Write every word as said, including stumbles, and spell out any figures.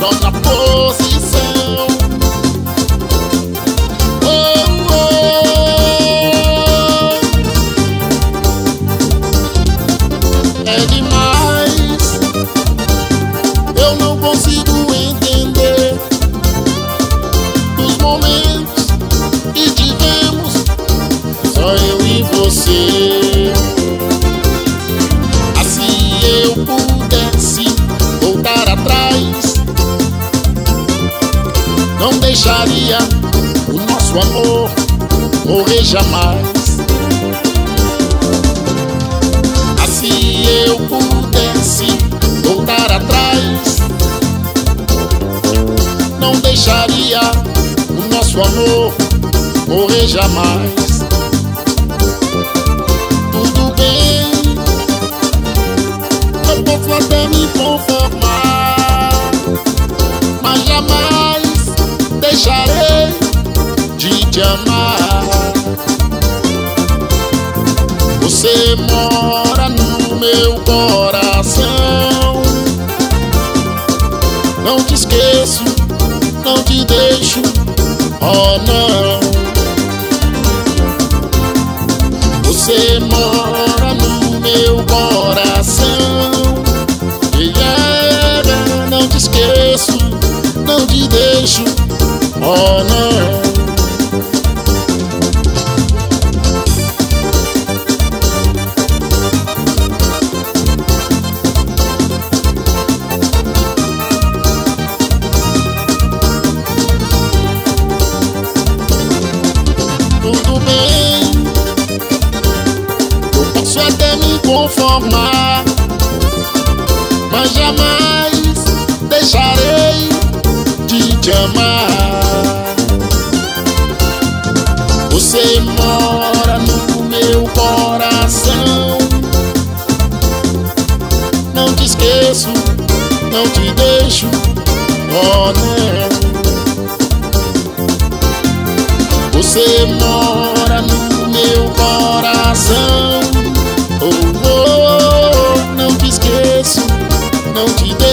só na posição. Oh, oh. É demais, eu não consigo entender os momentos que tivemos, só eu e você. Ah, se eu pudesse voltar atrás, não deixaria o nosso amor morrer jamais. Ah, se eu pudesse voltar atrás, não deixaria o nosso amor morrer jamais. Tudo bem, eu posso até me conformar, mas jamais deixarei de te amar. Você mora no meu coração, não te esqueço, não te deixo, oh não. Você mora no meu coração, yeah, não te esqueço, não te deixo, oh não. Tudo bem, eu posso até me conformar, mas jamais deixarei de te amar. Você mora no meu coração, não te esqueço, não te deixo, oh não. Você mora no meu coração, oh, oh, não te esqueço, não te deixo.